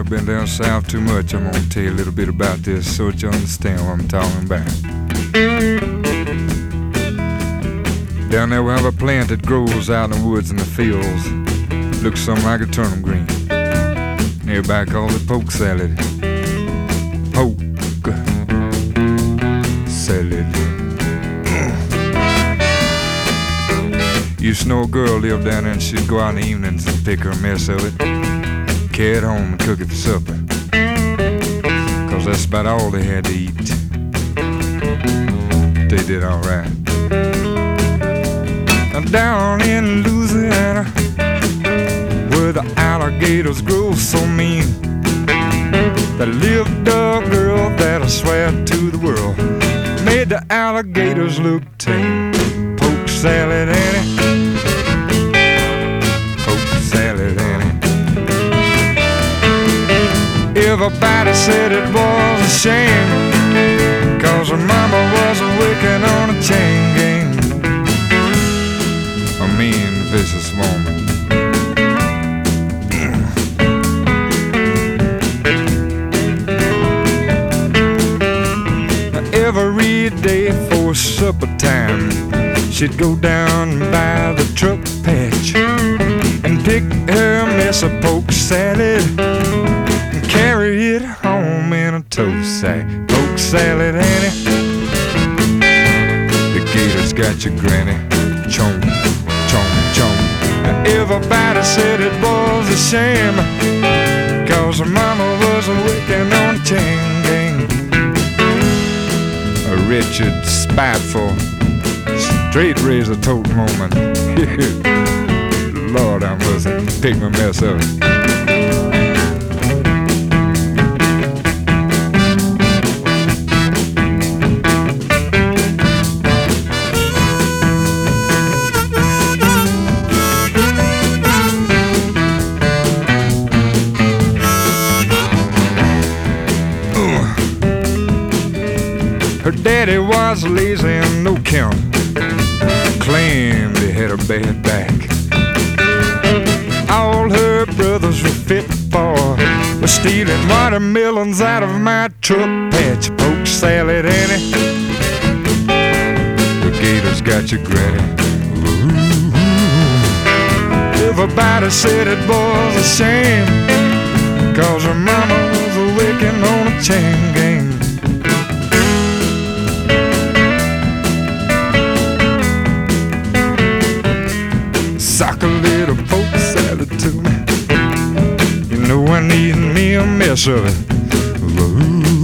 been down south too much. I'm gonna tell you a little bit about this so that you understand what I'm talking about. Down there we have a plant that grows out in the woods and the fields. Looks something like a turnip green. Nearby called it poke salad. Poke salad. Used to know a girl lived down there and she'd go out in the evenings and pick her a mess of it, carry it home and cook it for supper, 'cause that's about all they had to eat. They did alright. Down in Louisiana, where the alligators grow so mean, there lived a girl that I swear to the world made the alligators look tame. Poke salad Annie, poke salad Annie. Everybody said it was a shame, 'cause her mama was working on a chain gang. A mean, vicious woman. Every day for supper time, she'd go down by the truck patch and pick her mess of poke salad and carry it home in a tow sack. Poke salad Annie, the gators got your granny. Chomp, chomp, chomp. Everybody said it was a shame, 'cause her mama was working on a chain gang. A wretched, spiteful, straight razor tote moment. Lord, I must pick my mess up. Her daddy was lazy and no count, claimed he had a bad back. All her brothers were fit for was stealing watermelons out of my truck patch. Poke salad Annie, the gators got your granny. Ooh. Everybody said it was a shame, 'cause her mama was working on a chain gang. Sock a little poke salad to me. You know I need me a mess of it. Ooh.